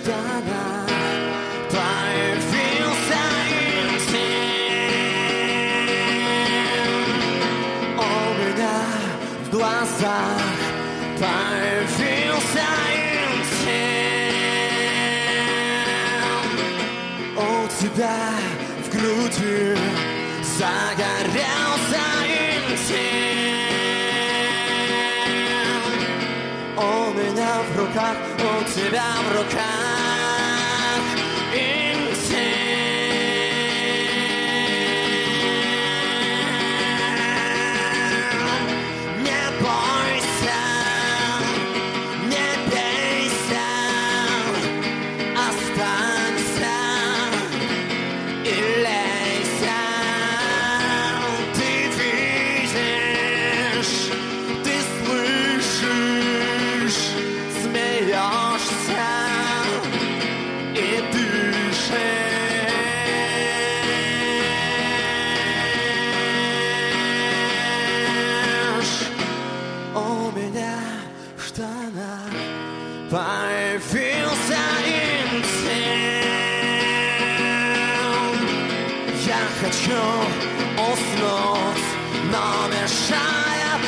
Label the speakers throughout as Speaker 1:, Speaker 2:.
Speaker 1: штанах появился интим. У меня в глазах появился интим. У тебя в груди загорелся интим. У меня в руках, у тебя в руках интим. Не бойся, не бейся, останься и лейся. Ты видишь, ты слышишь, смеешься и дышишь. У меня в штанах появился интим. Я хочу уснуть, но мешает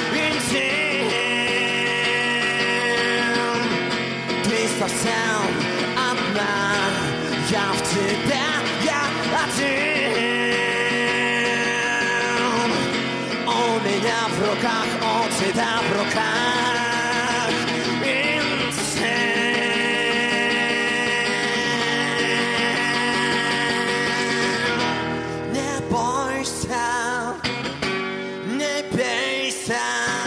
Speaker 1: интим. Ты совсем одна, я в тебе, я один. У меня в руках, у тебя в руках интим. Не бойся, не бейся,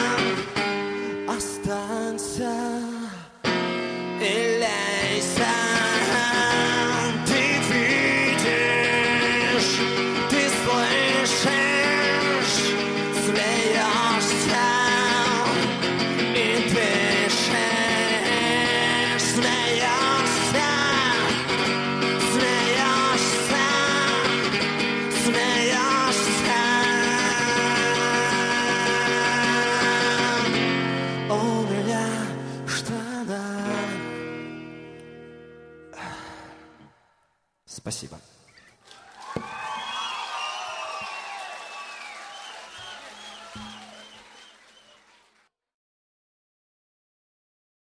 Speaker 1: останься и лейся. Ты видишь, ты слышишь, смеешься и дышишь. Смеешься, смеешься, смеешься. У меня в штанах. Спасибо.